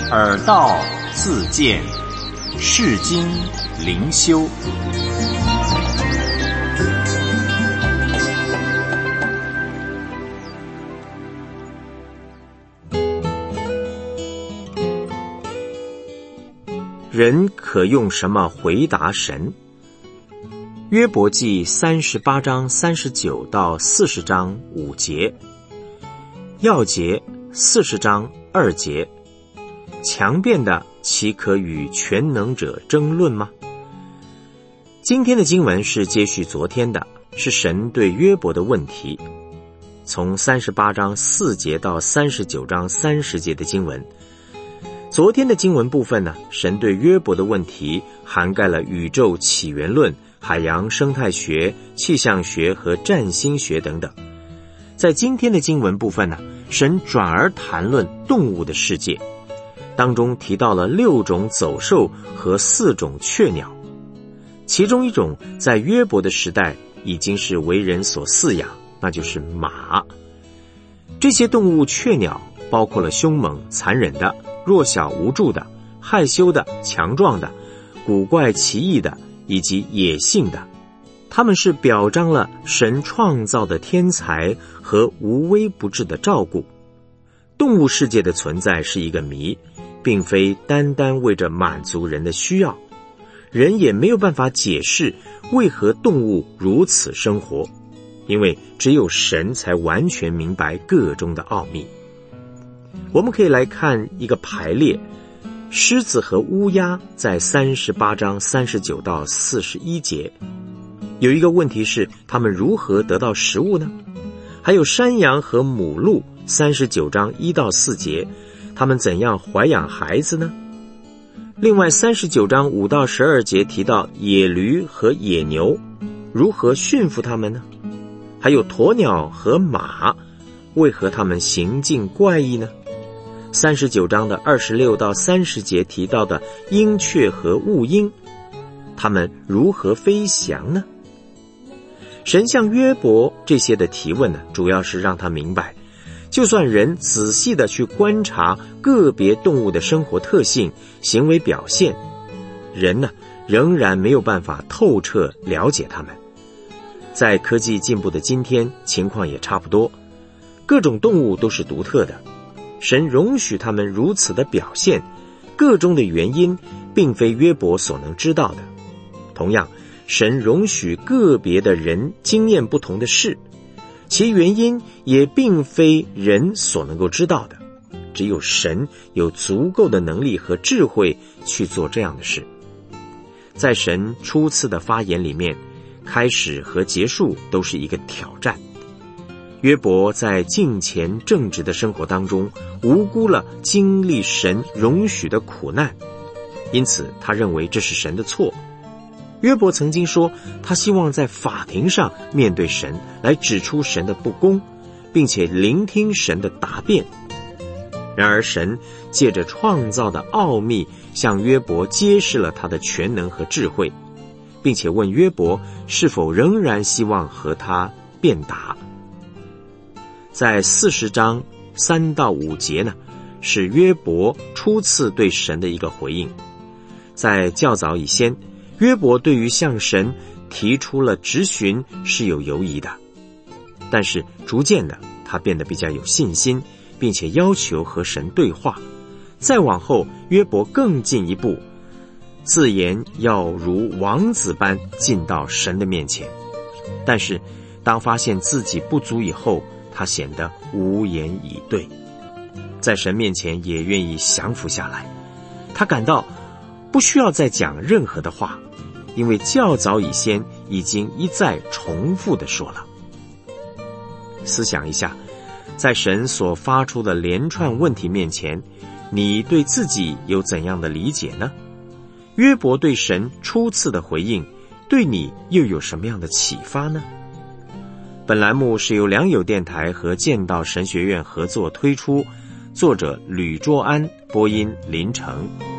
耳道自见，世经灵修。人可用什么回答神？约伯记38章39到40章5节，要节40章2节。强辩的岂可与全能者争论吗？今天的经文是接续昨天的，是神对约伯的问题。从38章4节到39章30节的经文，昨天的经文部分呢，神对约伯的问题涵盖了宇宙起源论、海洋生态学、气象学和占星学等等。在今天的经文部分呢，神转而谈论动物的世界，当中提到了6种走兽和4种雀鸟，其中一种在约伯的时代已经是为人所饲养，那就是马。这些动物雀鸟包括了凶猛残忍的、弱小无助的、害羞的、强壮的、古怪奇异的以及野性的，它们是表彰了神创造的天才和无微不至的照顾。动物世界的存在是一个谜，并非单单为着满足人的需要，人也没有办法解释为何动物如此生活，因为只有神才完全明白个中的奥秘。我们可以来看一个排列，狮子和乌鸦在38章39到41节。有一个问题是，他们如何得到食物呢？还有山羊和母鹿39章1到4节，他们怎样怀养孩子呢？另外39章5到12节提到野驴和野牛，如何驯服他们呢？还有鸵鸟和马，为何他们行径怪异呢？39章的26到30节提到的鹰雀和雾鹰，他们如何飞翔呢？神向约伯这些的提问呢，主要是让他明白，就算人仔细的去观察个别动物的生活特性、行为表现，人呢仍然没有办法透彻了解他们。在科技进步的今天，情况也差不多，各种动物都是独特的，神容许他们如此的表现，个中的原因并非约伯所能知道的。同样，神容许个别的人经验不同的事，其原因也并非人所能够知道的，只有神有足够的能力和智慧去做这样的事。在神初次的发言里面，开始和结束都是一个挑战。约伯在敬虔正直的生活当中，无辜了经历神容许的苦难，因此他认为这是神的错。约伯曾经说，他希望在法庭上面对神，来指出神的不公，并且聆听神的答辩。然而神借着创造的奥秘，向约伯揭示了他的全能和智慧，并且问约伯是否仍然希望和他辩答。在40章3到5节呢，是约伯初次对神的一个回应。在较早以先，约伯对于向神提出了质询是有犹疑的，但是逐渐的他变得比较有信心，并且要求和神对话。再往后，约伯更进一步，自言要如王子般进到神的面前，但是当发现自己不足以后，他显得无言以对，在神面前也愿意降服下来。他感到不需要再讲任何的话，因为较早以先已经一再重复地说了。思想一下，在神所发出的连串问题面前，你对自己有怎样的理解呢？约伯对神初次的回应，对你又有什么样的启发呢？本栏目是由良友电台和剑道神学院合作推出，作者吕卓安，播音林成。